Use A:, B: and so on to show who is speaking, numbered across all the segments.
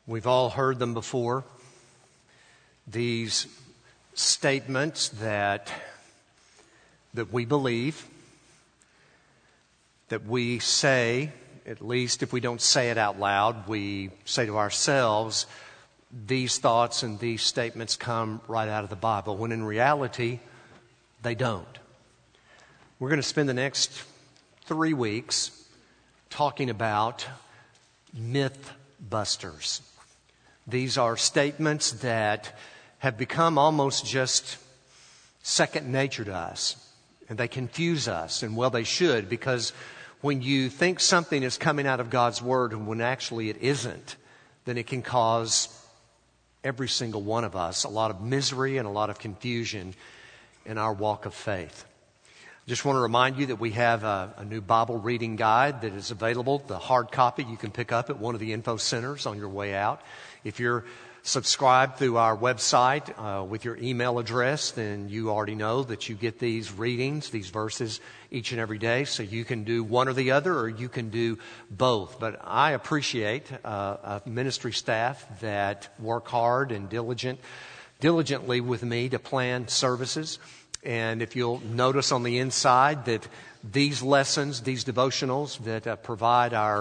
A: We've all heard them before. These statements that we believe, that we say, at least if we don't say it out loud, we say to ourselves, these thoughts and these statements come right out of the Bible, when in reality, they don't. We're going to spend the next 3 weeks talking about myth busters. These are statements that have become almost just second nature to us. And they confuse us. And well, they should, because when you think something is coming out of God's Word and when actually it isn't, then it can cause every single one of us a lot of misery and a lot of confusion in our walk of faith. I just want to remind you that we have a new Bible reading guide that is available. The hard copy you can pick up at one of the info centers on your way out. If you're subscribed through our website with your email address, then you already know that you get these readings, these verses each and every day. So you can do one or the other, or you can do both. But I appreciate a ministry staff that work hard and diligently with me to plan services. And if you'll notice on the inside that these lessons, these devotionals that provide our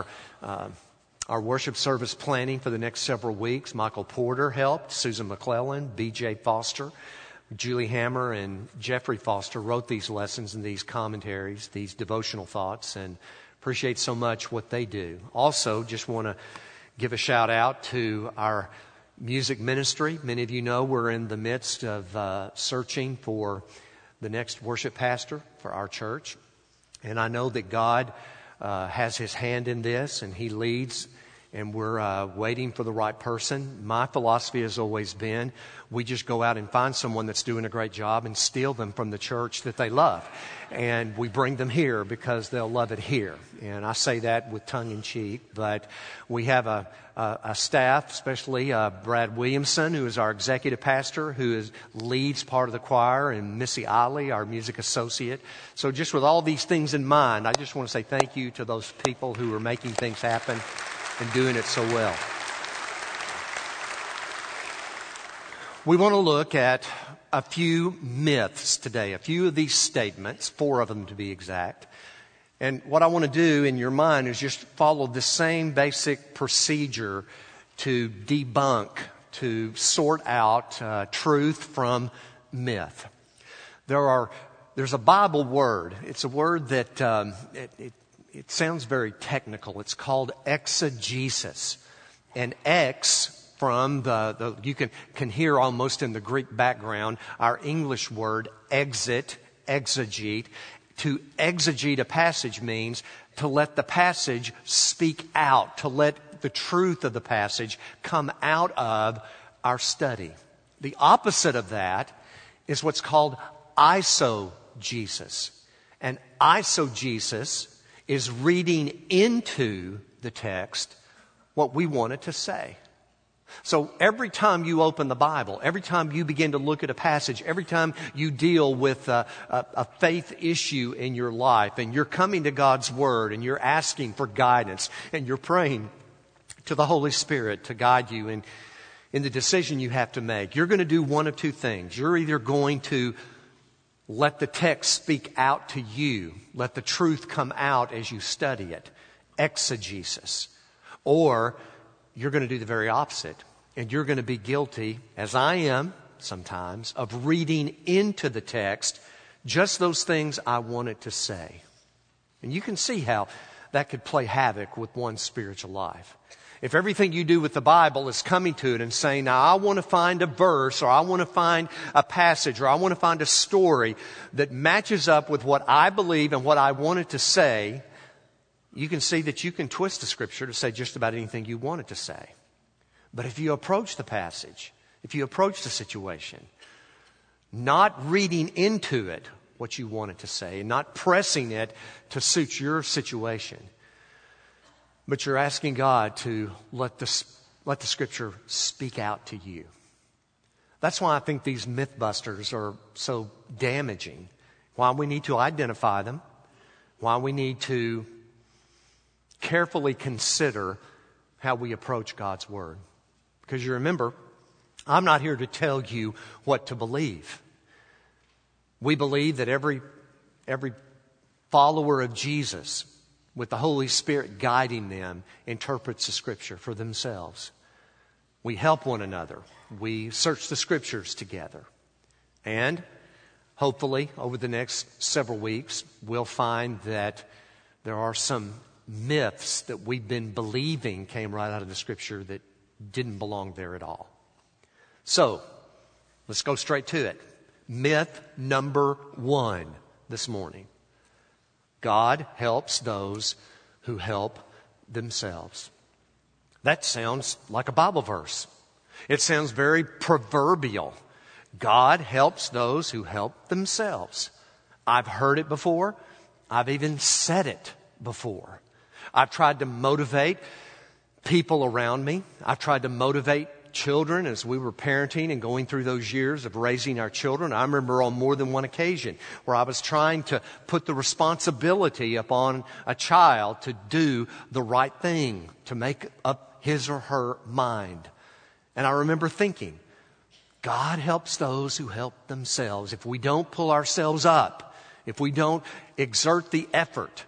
A: worship service planning for the next several weeks, Michael Porter helped, Susan McClellan, B.J. Foster, Julie Hammer, and Jeffrey Foster wrote these lessons and these commentaries, these devotional thoughts, and appreciate so much what they do. Also, just want to give a shout out to our music ministry. Many of you know we're in the midst of searching for the next worship pastor for our church. And I know that God has His hand in this, and He leads, and we're waiting for the right person. My philosophy has always been, we just go out and find someone that's doing a great job and steal them from the church that they love. And we bring them here because they'll love it here. And I say that with tongue in cheek, but we have a staff, especially Brad Williamson, who is our executive pastor, who leads part of the choir, and Missy Ollie, our music associate. So just with all these things in mind, I just want to say thank you to those people who are making things happen and doing it so well. We want to look at a few myths today, a few of these statements, 4 of them to be exact. And what I want to do in your mind is just follow the same basic procedure to debunk, to sort out truth from myth. There's a Bible word. It's a word that it sounds very technical. It's called exegesis. And ex from you can hear almost in the Greek background our English word exegete. To exegete a passage means to let the passage speak out, to let the truth of the passage come out of our study. The opposite of that is what's called eisegesis. And eisegesis is reading into the text what we want it to say. So every time you open the Bible, every time you begin to look at a passage, every time you deal with a faith issue in your life, and you're coming to God's Word and you're asking for guidance and you're praying to the Holy Spirit to guide you in the decision you have to make, you're going to do one of two things. You're either going to let the text speak out to you, let the truth come out as you study it, exegesis, or you're going to do the very opposite. And you're going to be guilty, as I am sometimes, of reading into the text just those things I want it to say. And you can see how that could play havoc with one's spiritual life. If everything you do with the Bible is coming to it and saying, now I want to find a verse, or I want to find a passage, or I want to find a story that matches up with what I believe and what I want it to say, you can see that you can twist the Scripture to say just about anything you want it to say. But if you approach the passage, if you approach the situation, not reading into it what you want it to say, and not pressing it to suit your situation, but you're asking God to let the Scripture speak out to you. That's why I think these mythbusters are so damaging. Why we need to identify them. Why we need to carefully consider how we approach God's Word. Because you remember, I'm not here to tell you what to believe. We believe that every follower of Jesus, with the Holy Spirit guiding them, interprets the Scripture for themselves. We help one another. We search the Scriptures together. And hopefully, over the next several weeks, we'll find that there are some myths that we've been believing came right out of the Scripture that didn't belong there at all. So, let's go straight to it. Myth number 1 this morning. God helps those who help themselves. That sounds like a Bible verse. It sounds very proverbial. God helps those who help themselves. I've heard it before. I've even said it before. I've tried to motivate people around me. I've tried to motivate children as we were parenting and going through those years of raising our children. I remember on more than one occasion where I was trying to put the responsibility upon a child to do the right thing, to make up his or her mind. And I remember thinking, God helps those who help themselves. If we don't pull ourselves up, if we don't exert the effort,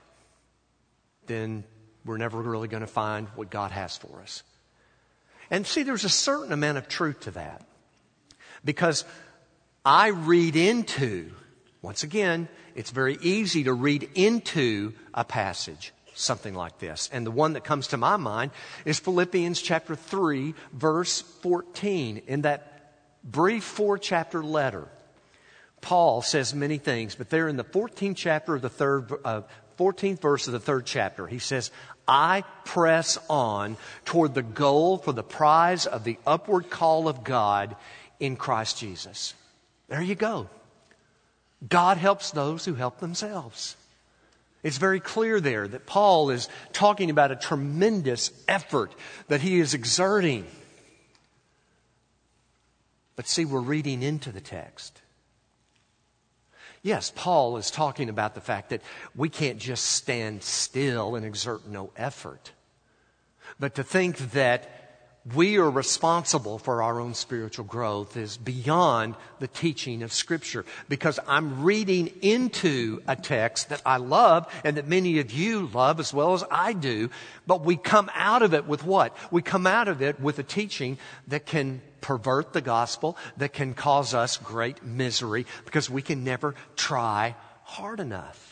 A: then we're never really going to find what God has for us. And see, there's a certain amount of truth to that. Because I read into, once again, it's very easy to read into a passage, something like this. And the one that comes to my mind is Philippians chapter 3, verse 14. In that brief 4-chapter letter, Paul says many things, but there in the 14th chapter of the 14th verse of the 3rd chapter, he says, I press on toward the goal for the prize of the upward call of God in Christ Jesus. There you go. God helps those who help themselves. It's very clear there that Paul is talking about a tremendous effort that he is exerting. But see, we're reading into the text. Yes, Paul is talking about the fact that we can't just stand still and exert no effort. But to think that we are responsible for our own spiritual growth is beyond the teaching of Scripture. Because I'm reading into a text that I love and that many of you love as well as I do. But we come out of it with what? We come out of it with a teaching that can pervert the gospel, that can cause us great misery because we can never try hard enough.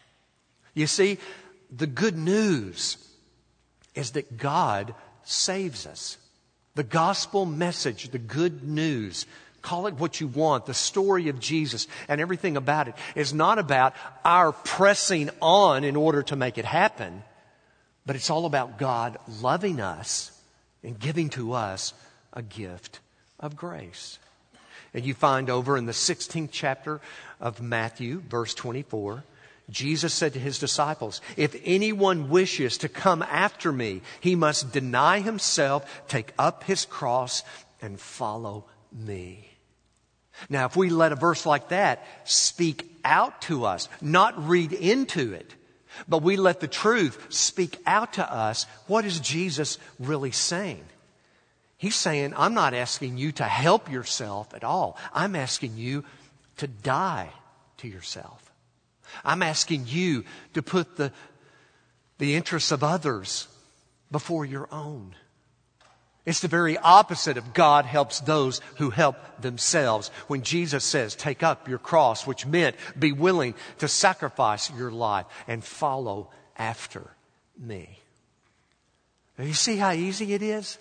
A: You see, the good news is that God saves us. The gospel message, the good news, call it what you want, the story of Jesus and everything about it is not about our pressing on in order to make it happen, but it's all about God loving us and giving to us a gift of grace. And you find over in the 16th chapter of Matthew, verse 24, Jesus said to his disciples, if anyone wishes to come after me, he must deny himself, take up his cross, and follow me. Now, if we let a verse like that speak out to us, not read into it, but we let the truth speak out to us, what is Jesus really saying? He's saying, I'm not asking you to help yourself at all. I'm asking you to die to yourself. I'm asking you to put the interests of others before your own. It's the very opposite of God helps those who help themselves. When Jesus says, take up your cross, which meant be willing to sacrifice your life and follow after me. Now, you see how easy it is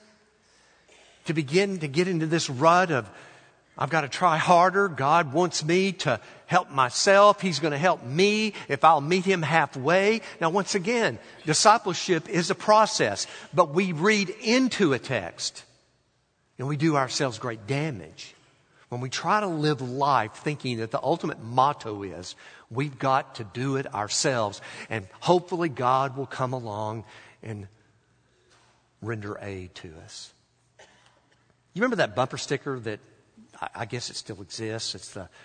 A: to begin to get into this rut of, I've got to try harder. God wants me to help myself. He's going to help me if I'll meet Him halfway. Now, once again, discipleship is a process, but we read into a text and we do ourselves great damage when we try to live life thinking that the ultimate motto is we've got to do it ourselves and hopefully God will come along and render aid to us. You remember that bumper sticker that I guess it still exists? It's the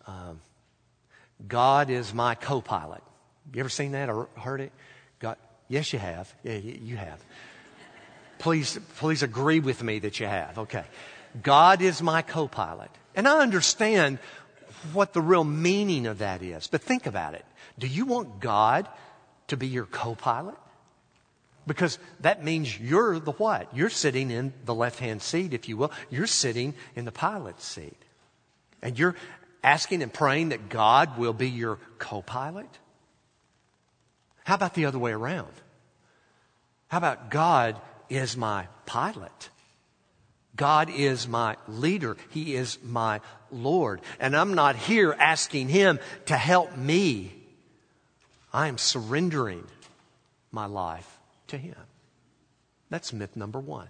A: God is my co-pilot. You ever seen that or heard it? God, yes, you have. Yeah, you have. Please agree with me that you have. Okay. God is my co-pilot. And I understand what the real meaning of that is. But think about it. Do you want God to be your co-pilot? Because that means you're the what? You're sitting in the left-hand seat, if you will. You're sitting in the pilot's seat. And you're asking and praying that God will be your co-pilot? How about the other way around? How about God is my pilot? God is my leader. He is my Lord. And I'm not here asking Him to help me. I am surrendering my life to Him. That's myth number one.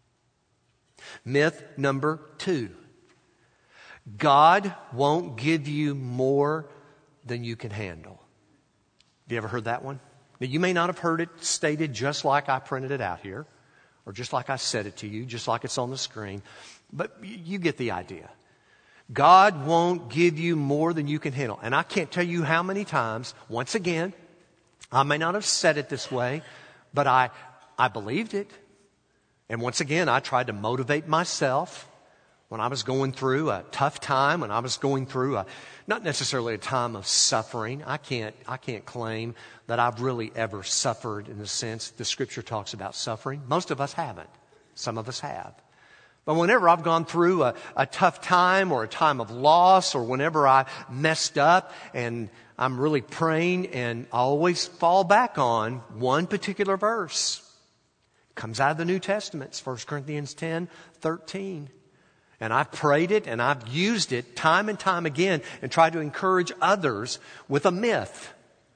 A: Myth number two. God won't give you more than you can handle. Have you ever heard that one? Now, you may not have heard it stated just like I printed it out here, or just like I said it to you, just like it's on the screen, but you get the idea. God won't give you more than you can handle. And I can't tell you how many times, once again, I may not have said it this way, but I believed it. And once again, I tried to motivate myself when I was going through a tough time, when I was going through not necessarily a time of suffering. I can't claim that I've really ever suffered in the sense the Scripture talks about suffering. Most of us haven't. Some of us have. But whenever I've gone through a tough time or a time of loss, or whenever I messed up and I'm really praying, and I always fall back on one particular verse. It comes out of the New Testament. It's 1 Corinthians 10:13. And I've prayed it and I've used it time and time again and tried to encourage others with a myth.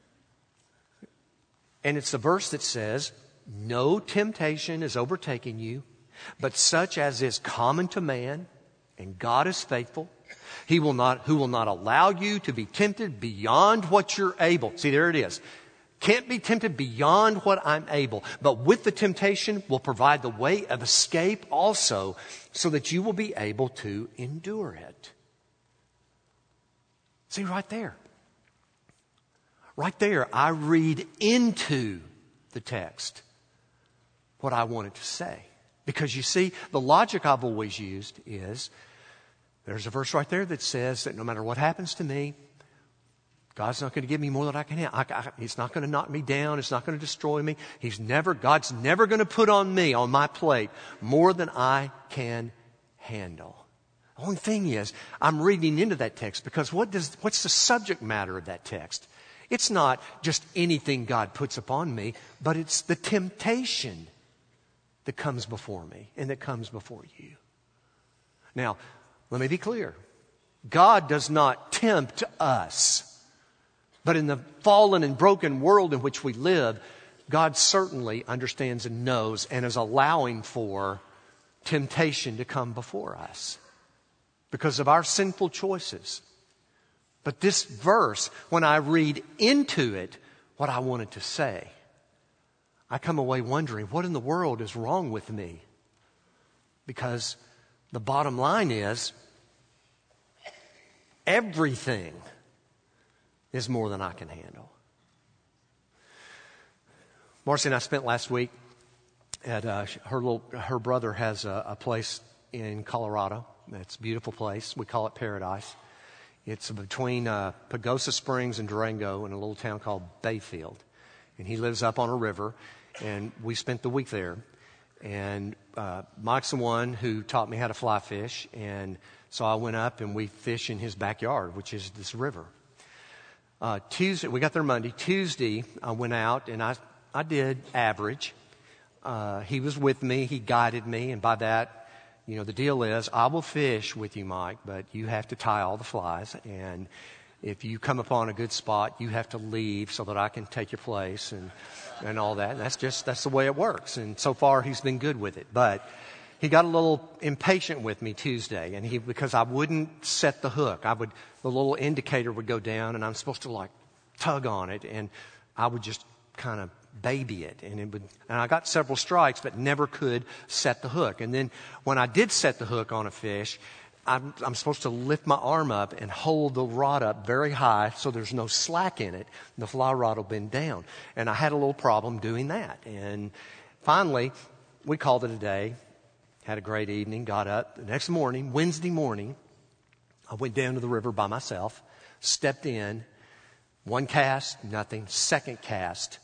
A: And it's the verse that says, "No temptation is overtaking you, but such as is common to man, and God is faithful. Who will not allow you to be tempted beyond what you're able." See, there it is. Can't be tempted beyond what I'm able. But with the temptation will provide the way of escape also, so that you will be able to endure it. See, right there. Right there, I read into the text what I wanted to say. Because you see, the logic I've always used is, there's a verse right there that says that no matter what happens to me, God's not going to give me more than I can handle. He's not going to knock me down. It's not going to destroy me. God's never going to put on me, on my plate, more than I can handle. The only thing is, I'm reading into that text because what's the subject matter of that text? It's not just anything God puts upon me, but it's the temptation that comes before me and that comes before you. Now, let me be clear. God does not tempt us. But in the fallen and broken world in which we live, God certainly understands and knows and is allowing for temptation to come before us because of our sinful choices. But this verse, when I read into it what I wanted to say, I come away wondering, what in the world is wrong with me? Because the bottom line is, everything is more than I can handle. Marcy and I spent last week at her brother has a place in Colorado. It's a beautiful place. We call it Paradise. It's between Pagosa Springs and Durango in a little town called Bayfield. And he lives up on a river, and we spent the week there. And Mike's the one who taught me how to fly fish, and so I went up and we fish in his backyard, which is this river. Tuesday, we got there Monday. Tuesday, I went out and I did average. He was with me. He guided me. And by that, the deal is I will fish with you, Mike, but you have to tie all the flies. And if you come upon a good spot, you have to leave so that I can take your place and all that. And that's the way it works. And so far, he's been good with it. But he got a little impatient with me Tuesday, and because I wouldn't set the hook. The little indicator would go down, and I'm supposed to tug on it, and I would just kind of baby it, and I got several strikes, but never could set the hook. And then when I did set the hook on a fish, I'm supposed to lift my arm up and hold the rod up very high so there's no slack in it. The fly rod will bend down, and I had a little problem doing that. And finally, we called it a day, had a great evening, got up. The next morning, Wednesday morning, I went down to the river by myself, stepped in, one cast, nothing. Second cast,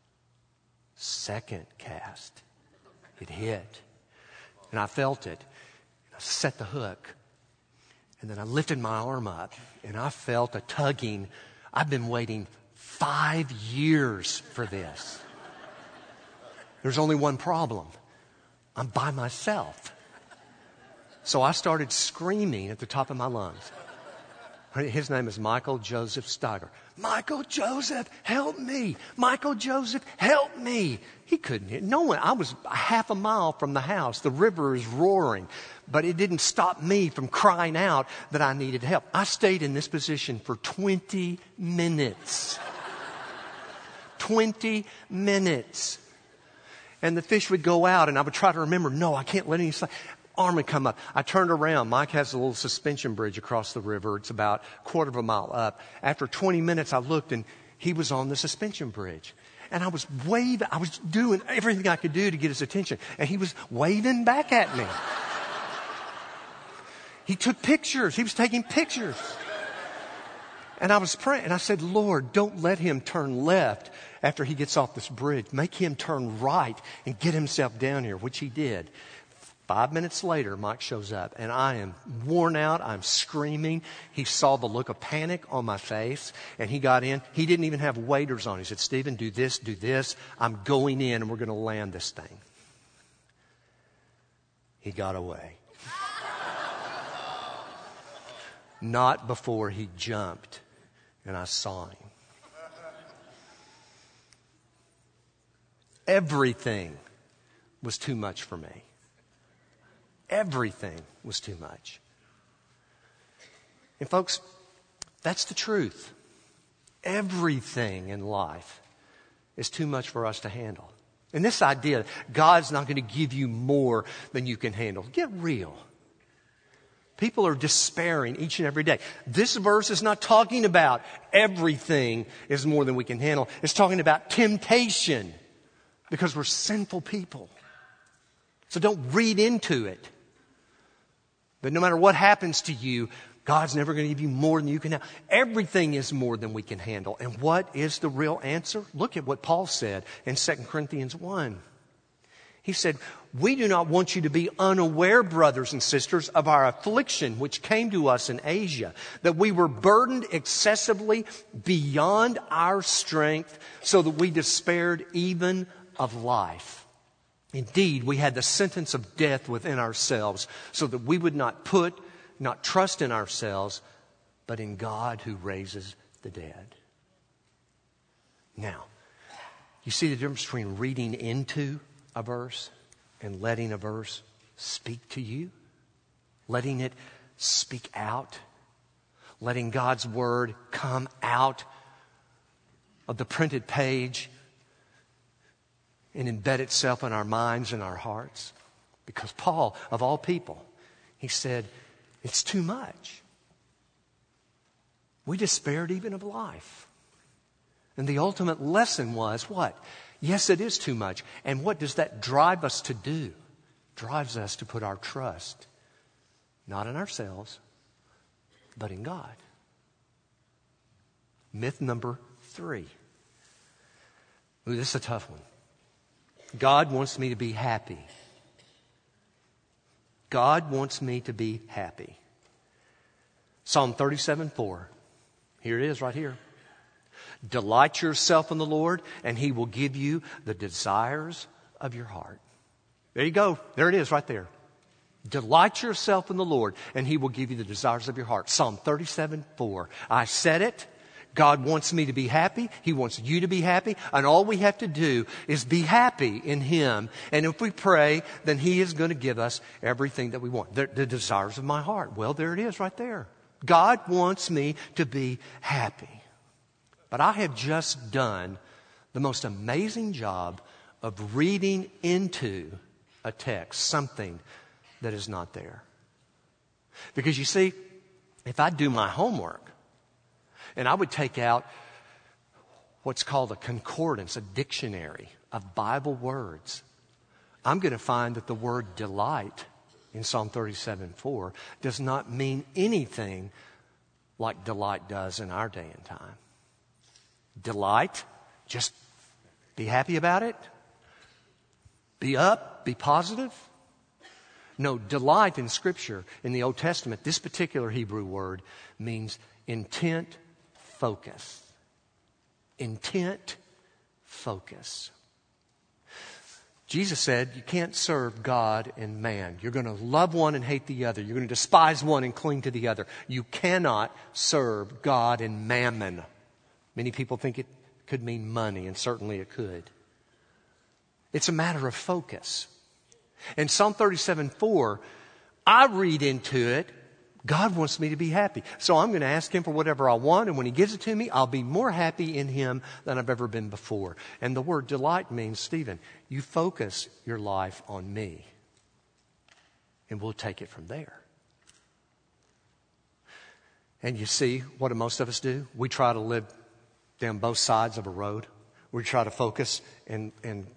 A: it hit. And I felt it. I set the hook. And then I lifted my arm up and I felt a tugging. I've been waiting 5 years for this. There's only one problem. I'm by myself. So I started screaming at the top of my lungs. His name is Michael Joseph Steiger. Michael Joseph, help me. Michael Joseph, help me. He couldn't hear. No one. I was half a mile from the house. The river is roaring. But it didn't stop me from crying out that I needed help. I stayed in this position for 20 minutes. 20 minutes. And the fish would go out and I would try to remember, no, I can't let any arm would come up. I turned around. Mike has a little suspension bridge across the river. It's about a quarter of a mile up. After 20 minutes, I looked and he was on the suspension bridge. And I was waving. I was doing everything I could do to get his attention. And he was waving back at me. He took pictures. He was taking pictures. And I was praying. And I said, Lord, don't let him turn left after he gets off this bridge. Make him turn right and get himself down here, which he did. 5 minutes later, Mike shows up, and I am worn out. I'm screaming. He saw the look of panic on my face, and he got in. He didn't even have waders on. He said, Stephen, do this, do this. I'm going in, and we're going to land this thing. He got away. Not before he jumped, and I saw him. Everything was too much for me. Everything was too much. And folks, that's the truth. Everything in life is too much for us to handle. And this idea, God's not going to give you more than you can handle. Get real. People are despairing each and every day. This verse is not talking about everything is more than we can handle. It's talking about temptation because we're sinful people. So don't read into it. But no matter what happens to you, God's never going to give you more than you can handle. Everything is more than we can handle. And what is the real answer? Look at what Paul said in 2 Corinthians 1. He said, we do not want you to be unaware, brothers and sisters, of our affliction which came to us in Asia, that we were burdened excessively beyond our strength, so that we despaired even of life. Indeed, we had the sentence of death within ourselves, so that we would not trust in ourselves, but in God who raises the dead. Now, you see the difference between reading into a verse and letting a verse speak to you? Letting it speak out? Letting God's word come out of the printed page and embed itself in our minds and our hearts? Because Paul, of all people, he said, it's too much. We despaired even of life. And the ultimate lesson was what? Yes, it is too much. And what does that drive us to do? Drives us to put our trust not in ourselves, but in God. Myth number 3. Ooh, this is a tough one. God wants me to be happy. God wants me to be happy. Psalm 37:4. Here it is right here. Delight yourself in the Lord, and He will give you the desires of your heart. There you go. There it is right there. Delight yourself in the Lord, and He will give you the desires of your heart. Psalm 37:4. I said it. God wants me to be happy. He wants you to be happy. And all we have to do is be happy in Him. And if we pray, then He is going to give us everything that we want. The desires of my heart. Well, there it is right there. God wants me to be happy. But I have just done the most amazing job of reading into a text something that is not there. Because you see, if I do my homework, and I would take out what's called a concordance, a dictionary of Bible words, I'm going to find that the word delight in Psalm 37:4 does not mean anything like delight does in our day and time. Delight, just be happy about it. Be up, be positive. No, delight in Scripture, in the Old Testament, this particular Hebrew word means intent focus. Intent focus. Jesus said you can't serve God and man. You're going to love one and hate the other. You're going to despise one and cling to the other. You cannot serve God and mammon. Many people think it could mean money, and certainly it could. It's a matter of focus. In Psalm 37:4, I read into it, God wants me to be happy. So I'm going to ask Him for whatever I want, and when He gives it to me, I'll be more happy in Him than I've ever been before. And the word delight means, Stephen, you focus your life on me, and we'll take it from there. And you see, what do most of us do? We try to live down both sides of a road. We try to focus and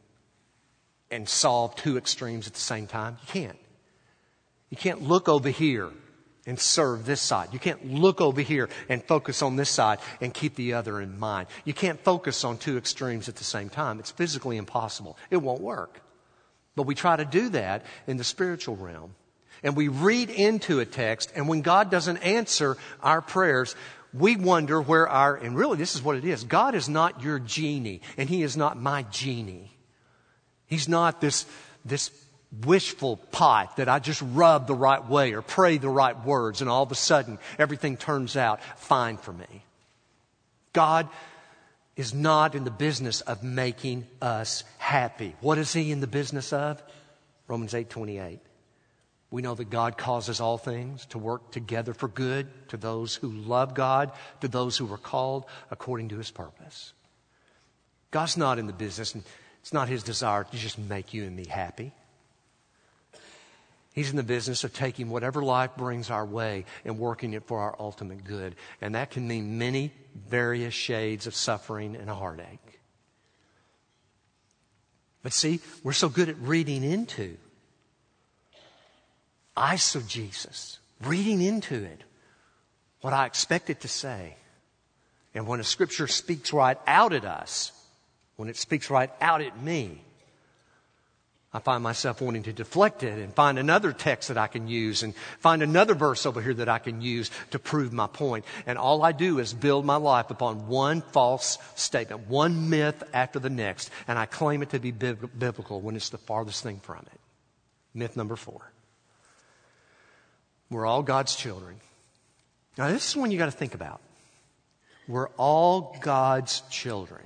A: solve two extremes at the same time. You can't. You can't look over here and serve this side. You can't look over here and focus on this side and keep the other in mind. You can't focus on two extremes at the same time. It's physically impossible. It won't work. But we try to do that in the spiritual realm. And we read into a text, and when God doesn't answer our prayers, we wonder where and really this is what it is. God is not your genie, and He is not my genie. He's not this wishful pot that I just rub the right way or pray the right words and all of a sudden everything turns out fine for me. God is not in the business of making us happy. What is He in the business of? Romans 8:28. We know that God causes all things to work together for good to those who love God, to those who are called according to His purpose. God's not in the business, and it's not His desire to just make you and me happy. He's in the business of taking whatever life brings our way and working it for our ultimate good. And that can mean many various shades of suffering and heartache. But see, we're so good at reading into eisegesis, reading into it what I expect it to say. And when a Scripture speaks right out at us, when it speaks right out at me, I find myself wanting to deflect it and find another text that I can use and find another verse over here that I can use to prove my point. And all I do is build my life upon one false statement, one myth after the next, and I claim it to be biblical when it's the farthest thing from it. Myth number 4. We're all God's children. Now, this is one you got to think about. We're all God's children.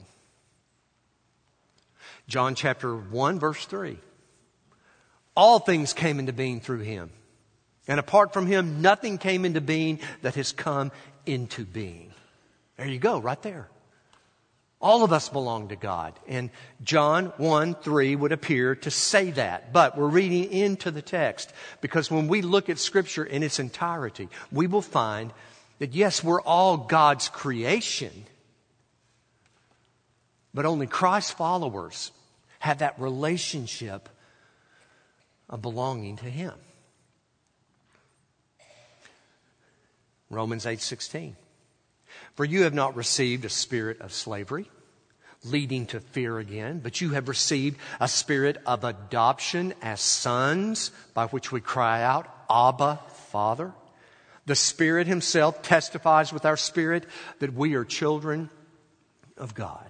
A: John chapter 1, verse 3. All things came into being through Him. And apart from Him, nothing came into being that has come into being. There you go, right there. All of us belong to God. And John 1:3 would appear to say that. But we're reading into the text because when we look at Scripture in its entirety, we will find that yes, we're all God's creation, but only Christ's followers have that relationship of belonging to Him. Romans 8:16. For you have not received a spirit of slavery, leading to fear again, but you have received a spirit of adoption as sons, by which we cry out, Abba, Father. The Spirit Himself testifies with our spirit that we are children of God.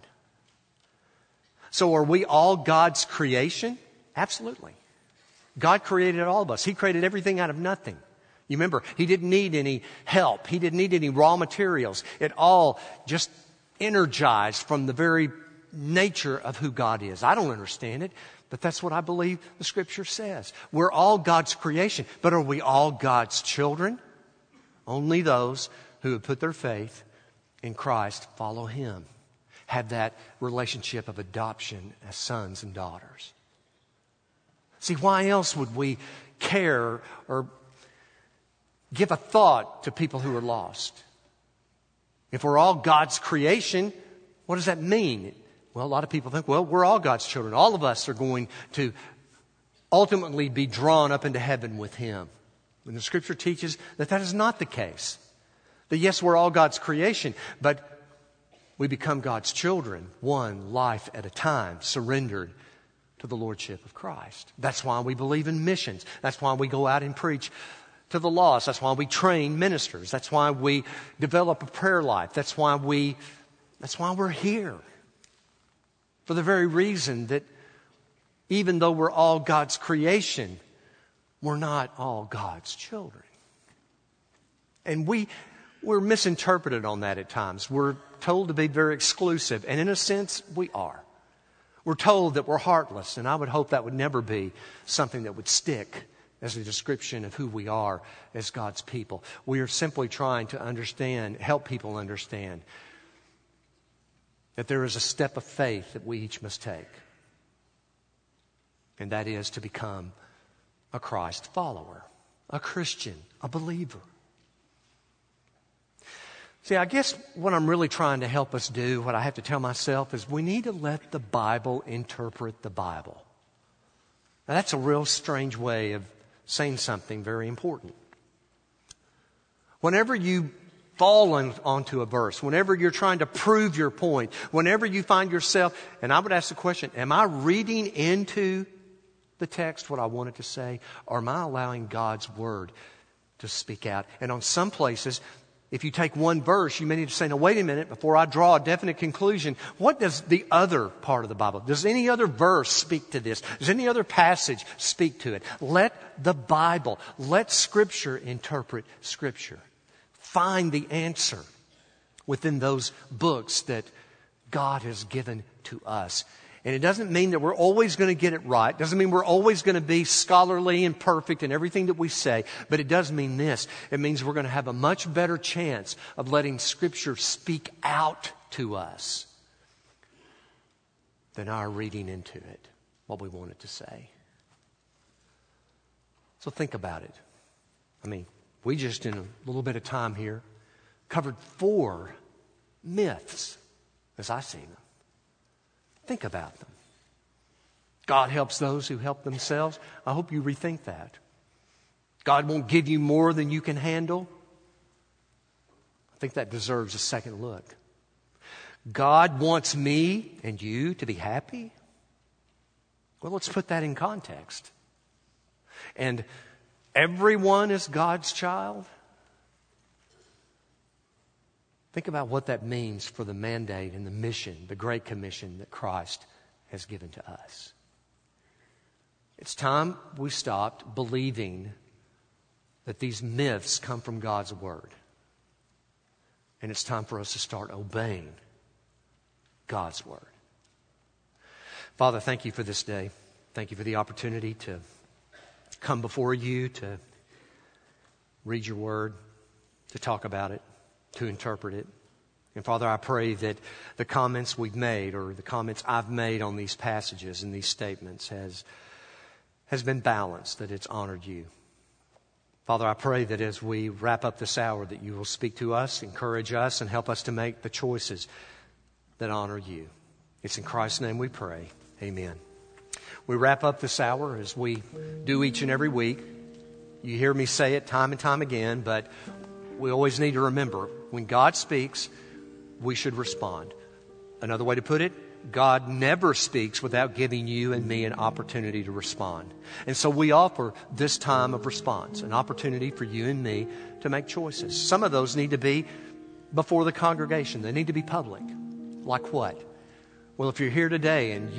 A: So are we all God's creation? Absolutely. God created all of us. He created everything out of nothing. You remember, He didn't need any help. He didn't need any raw materials. It all just energized from the very nature of who God is. I don't understand it, but that's what I believe the Scripture says. We're all God's creation, but are we all God's children? Only those who have put their faith in Christ follow Him, have that relationship of adoption as sons and daughters. See, why else would we care or give a thought to people who are lost? If we're all God's creation, what does that mean? Well, a lot of people think, well, we're all God's children. All of us are going to ultimately be drawn up into heaven with Him. And the Scripture teaches that that is not the case. That yes, we're all God's creation, but we become God's children, one life at a time, surrendered to the Lordship of Christ. That's why we believe in missions. That's why we go out and preach to the lost. That's why we train ministers. That's why we develop a prayer life. That's why we're here. For the very reason that even though we're all God's creation, we're not all God's children. And we're misinterpreted on that at times. We're told to be very exclusive, and in a sense, we are. We're told that we're heartless, and I would hope that would never be something that would stick as a description of who we are as God's people. We are simply trying to help people understand that there is a step of faith that we each must take, and that is to become a Christ follower, a Christian, a believer. See, I guess what I'm really trying to help us do, what I have to tell myself, is we need to let the Bible interpret the Bible. Now, that's a real strange way of saying something very important. Whenever you fall onto a verse, whenever you're trying to prove your point, whenever you find yourself, and I would ask the question, am I reading into the text what I wanted to say, or am I allowing God's Word to speak out? And on some places, if you take one verse, you may need to say, no, wait a minute, before I draw a definite conclusion, what does the other part of the Bible, does any other verse speak to this? Does any other passage speak to it? Let the Bible, let Scripture interpret Scripture. Find the answer within those books that God has given to us. And it doesn't mean that we're always going to get it right. It doesn't mean we're always going to be scholarly and perfect in everything that we say. But it does mean this. It means we're going to have a much better chance of letting Scripture speak out to us than our reading into it, what we want it to say. So think about it. I mean, we just in a little bit of time here covered 4 myths as I see them. Think about them. God helps those who help themselves. I hope you rethink that. God won't give you more than you can handle. I think that deserves a second look. God wants me and you to be happy. Well, let's put that in context. And everyone is God's child. Think about what that means for the mandate and the mission, the Great Commission that Christ has given to us. It's time we stopped believing that these myths come from God's Word. And it's time for us to start obeying God's Word. Father, thank you for this day. Thank you for the opportunity to come before you, to read your Word, to talk about it, to interpret it. And Father, I pray that the comments we've made or the comments I've made on these passages and these statements has been balanced, that it's honored you. Father, I pray that as we wrap up this hour that you will speak to us, encourage us, and help us to make the choices that honor you. It's in Christ's name we pray. Amen. We wrap up this hour as we do each and every week. You hear me say it time and time again, but we always need to remember, when God speaks, we should respond. Another way to put it, God never speaks without giving you and me an opportunity to respond. And so we offer this time of response, an opportunity for you and me to make choices. Some of those need to be before the congregation. They need to be public. Like what? Well, if you're here today and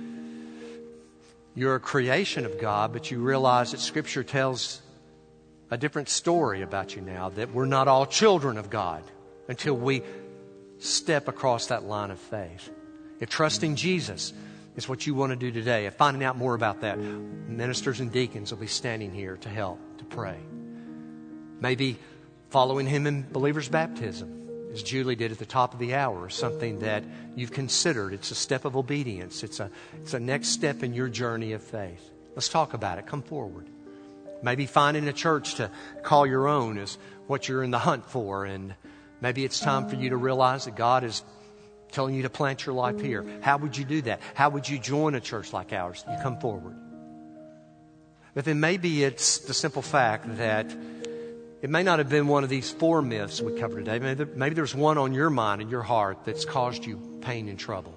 A: you're a creation of God, but you realize that Scripture tells a different story about you now, that we're not all children of God until we step across that line of faith. If trusting Jesus is what you want to do today, if finding out more about that, ministers and deacons will be standing here to help, to pray. Maybe following Him in believer's baptism, as Julie did at the top of the hour, is something that you've considered. It's a step of obedience. It's a next step in your journey of faith. Let's talk about it. Come forward. Maybe finding a church to call your own is what you're in the hunt for. And maybe it's time for you to realize that God is telling you to plant your life here. How would you do that? How would you join a church like ours? You come forward. But then maybe it's the simple fact that it may not have been one of these 4 myths we covered today. Maybe there's one on your mind and your heart that's caused you pain and trouble.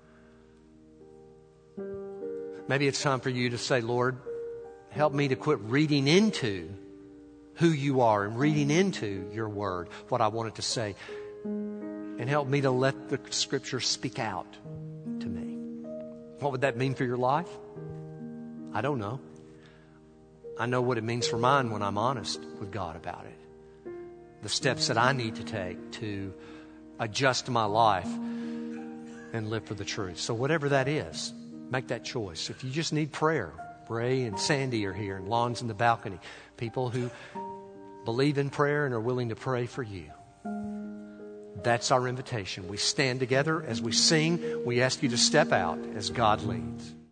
A: Maybe it's time for you to say, Lord, help me to quit reading into who you are and reading into your word, what I wanted to say. And help me to let the Scripture speak out to me. What would that mean for your life? I don't know. I know what it means for mine when I'm honest with God about it. The steps that I need to take to adjust my life and live for the truth. So whatever that is, make that choice. If you just need prayer, Ray and Sandy are here and Lon's in the balcony. People who believe in prayer and are willing to pray for you. That's our invitation. We stand together as we sing. We ask you to step out as God leads.